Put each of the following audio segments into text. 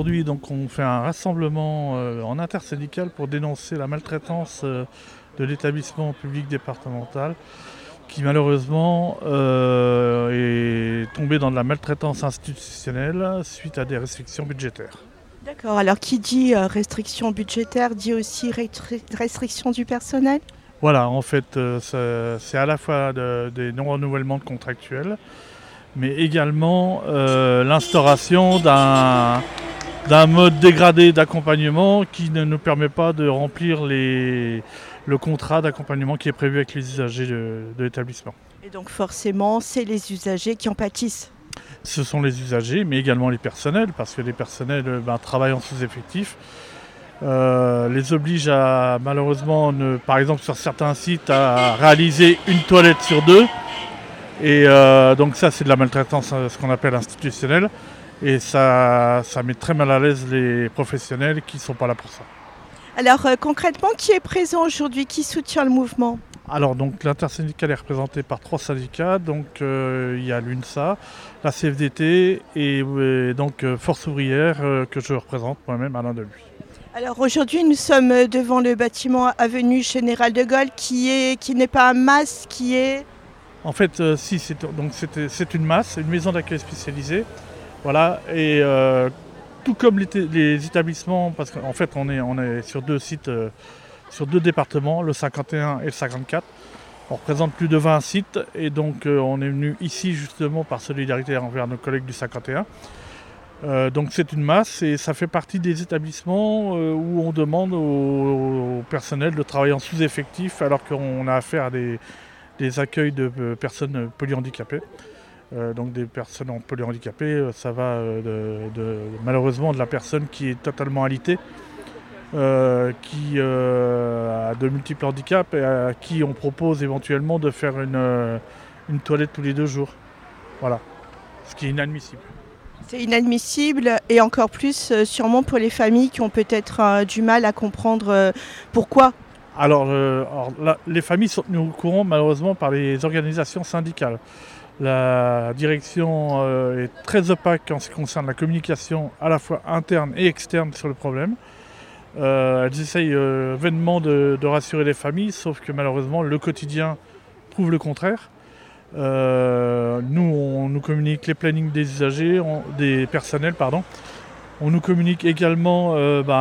aujourd'hui, donc, on fait un rassemblement en intersyndical pour dénoncer la maltraitance de l'établissement public départemental qui malheureusement est tombé dans de la maltraitance institutionnelle suite à des restrictions budgétaires. D'accord, alors qui dit restriction budgétaire dit aussi restriction du personnel? Voilà, en fait, c'est à la fois des non-renouvellements de contractuels, mais également l'instauration d'un mode dégradé d'accompagnement qui ne nous permet pas de remplir le contrat d'accompagnement qui est prévu avec les usagers de l'établissement. Et donc forcément, c'est les usagers qui en pâtissent. Ce sont les usagers, mais également les personnels, parce que les personnels travaillent en sous-effectif. Les oblige à, malheureusement, par exemple sur certains sites, à réaliser une toilette sur deux. Et donc ça, c'est de la maltraitance, ce qu'on appelle institutionnelle. Et ça met très mal à l'aise les professionnels qui ne sont pas là pour ça. Alors concrètement, qui est présent aujourd'hui? Qui soutient le mouvement? Alors donc l'intersyndicale est représentée par 3 syndicats, donc il y a l'UNSA, la CFDT et donc Force ouvrière que je représente moi-même, Alain Deluy. Alors aujourd'hui, nous sommes devant le bâtiment avenue Général de Gaulle qui n'est pas un MAS, qui est... En fait, si, c'est une MAS, une maison d'accueil spécialisée. Voilà, et tout comme les établissements, parce qu'en fait on est sur 2 sites, sur 2 départements, le 51 et le 54. On représente plus de 20 sites et donc on est venu ici justement par solidarité envers nos collègues du 51. Donc c'est une masse et ça fait partie des établissements où on demande au personnel de travailler en sous-effectif alors qu'on a affaire à des accueils de personnes polyhandicapées. Donc des personnes polyhandicapées, ça va malheureusement de la personne qui est totalement alitée, qui a de multiples handicaps et à qui on propose éventuellement de faire une toilette tous les 2 jours. Voilà, ce qui est inadmissible. C'est inadmissible et encore plus sûrement pour les familles qui ont peut-être du mal à comprendre pourquoi. Alors les familles sont tenues au courant malheureusement par les organisations syndicales. La direction est très opaque en ce qui concerne la communication à la fois interne et externe sur le problème. Elles essayent vainement de rassurer les familles, sauf que malheureusement le quotidien prouve le contraire. Nous, on nous communique les plannings des usagers, des personnels, pardon. On nous communique également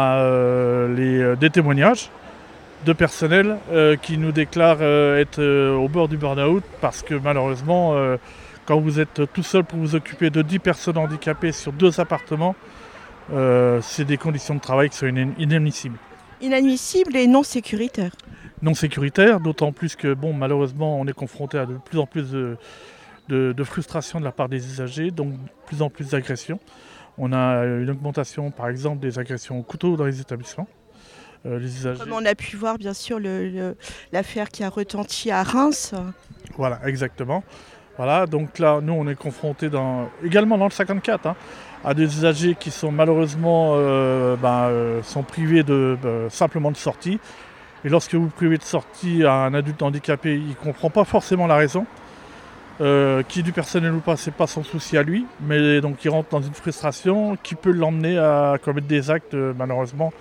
des témoignages de personnel qui nous déclarent être au bord du burn-out parce que malheureusement, quand vous êtes tout seul pour vous occuper de 10 personnes handicapées sur 2 appartements, c'est des conditions de travail qui sont inadmissibles. Inadmissible et non sécuritaire. Non sécuritaire, d'autant plus que malheureusement on est confronté à de plus en plus de frustration de la part des usagers, donc de plus en plus d'agressions. On a une augmentation par exemple des agressions au couteau dans les établissements. Comme on a pu voir bien sûr l'affaire qui a retenti à Reims. Voilà, exactement. Voilà, donc là nous on est confronté également dans le 54 à des usagers qui sont malheureusement sont privés simplement de sortie. Et lorsque vous privez de sortie à un adulte handicapé, il ne comprend pas forcément la raison. Qui du personnel ou pas, c'est pas son souci à lui, mais donc il rentre dans une frustration qui peut l'emmener à commettre des actes malheureusement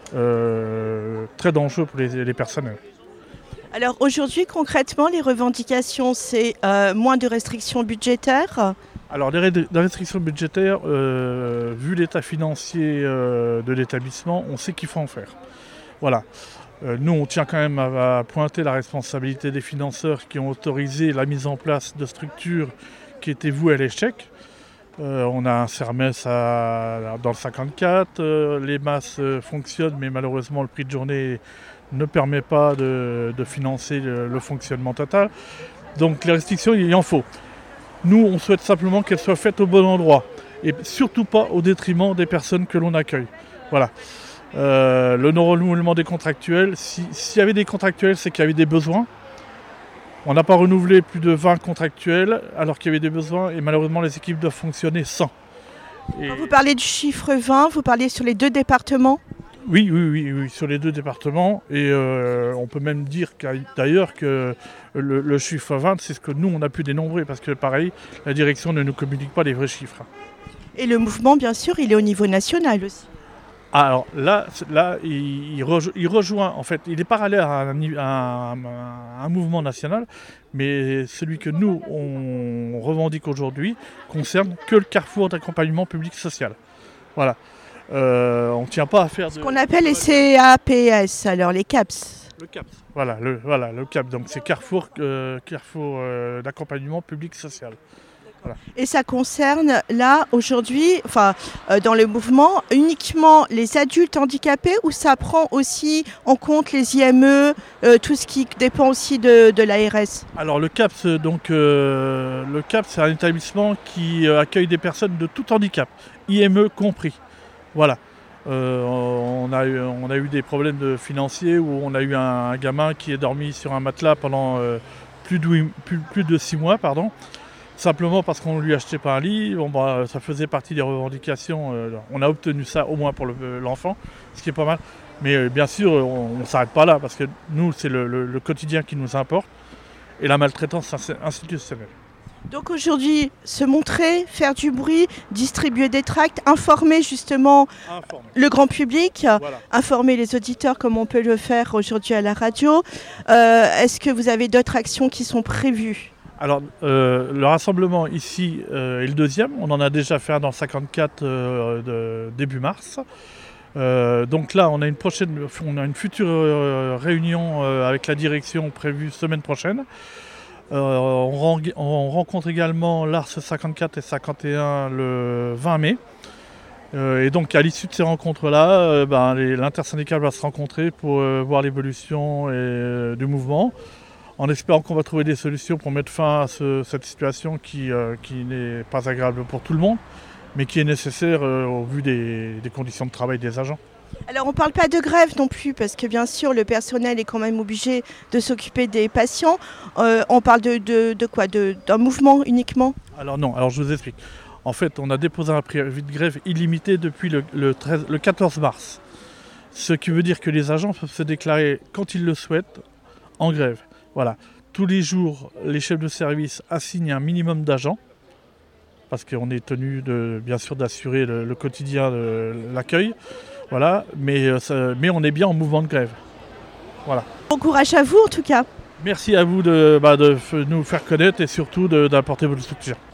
très dangereux pour les personnels. Alors aujourd'hui concrètement les revendications c'est moins de restrictions budgétaires. Alors les restrictions budgétaires, vu l'état financier de l'établissement, on sait qu'il faut en faire. Voilà. Nous, on tient quand même à pointer la responsabilité des financeurs qui ont autorisé la mise en place de structures qui étaient vouées à l'échec. On a un CERMES dans le 54, les masses fonctionnent, mais malheureusement le prix de journée ne permet pas de financer le fonctionnement total. Donc les restrictions, il en faut. Nous, on souhaite simplement qu'elles soient faites au bon endroit et surtout pas au détriment des personnes que l'on accueille. Voilà. Le non-renouvellement des contractuels, s'il y avait des contractuels, c'est qu'il y avait des besoins. On n'a pas renouvelé plus de 20 contractuels alors qu'il y avait des besoins et malheureusement les équipes doivent fonctionner sans. Quand vous parlez du chiffre 20, vous parlez sur les 2 départements? Oui, sur les 2 départements. Et on peut même dire d'ailleurs que le chiffre 20, c'est ce que nous on a pu dénombrer parce que pareil, la direction ne nous communique pas les vrais chiffres. Et le mouvement, bien sûr, il est au niveau national aussi. Alors là il rejoint, en fait, il est parallèle à un mouvement national, mais celui que nous, on revendique aujourd'hui, concerne que le carrefour d'accompagnement public social. Voilà. On ne tient pas à faire... Ce qu'on appelle les CAPS, alors les CAPS. Le CAPS. Voilà, le CAPS. Donc c'est carrefour d'accompagnement public social. Voilà. Et ça concerne là aujourd'hui, dans le mouvement, uniquement les adultes handicapés ou ça prend aussi en compte les IME, tout ce qui dépend aussi de l'ARS? Alors le CAPS, le CAPS, c'est un établissement qui accueille des personnes de tout handicap, IME compris. Voilà. On a eu des problèmes financiers où on a eu un gamin qui est dormi sur un matelas pendant plus de 6 mois, pardon. Simplement parce qu'on ne lui achetait pas un lit. Ça faisait partie des revendications. On a obtenu ça au moins pour l'enfant, ce qui est pas mal. Mais bien sûr, on ne s'arrête pas là parce que nous, c'est le quotidien qui nous importe et la maltraitance institutionnelle. Donc aujourd'hui, se montrer, faire du bruit, distribuer des tracts, informer justement le grand public, voilà. Informer les auditeurs comme on peut le faire aujourd'hui à la radio. Est-ce que vous avez d'autres actions qui sont prévues ? Alors, le rassemblement ici est le deuxième. On en a déjà fait un dans le 54 début mars. Donc là, on a une future réunion avec la direction prévue semaine prochaine. On rencontre également l'ARS 54 et 51 le 20 mai. Et donc à l'issue de ces rencontres-là, l'intersyndicale va se rencontrer pour voir l'évolution du mouvement, en espérant qu'on va trouver des solutions pour mettre fin à cette situation qui n'est pas agréable pour tout le monde, mais qui est nécessaire au vu des conditions de travail des agents. Alors on ne parle pas de grève non plus, parce que bien sûr le personnel est quand même obligé de s'occuper des patients. On parle de quoi ? D'un mouvement uniquement ? Alors non, je vous explique. En fait, on a déposé un préavis de grève illimité depuis le 14 mars. Ce qui veut dire que les agents peuvent se déclarer quand ils le souhaitent en grève. Voilà. Tous les jours, les chefs de service assignent un minimum d'agents, parce qu'on est tenu bien sûr d'assurer le quotidien de l'accueil. Voilà, mais on est bien en mouvement de grève. Voilà. Bon courage à vous en tout cas. Merci à vous de nous faire connaître et surtout d'apporter votre soutien.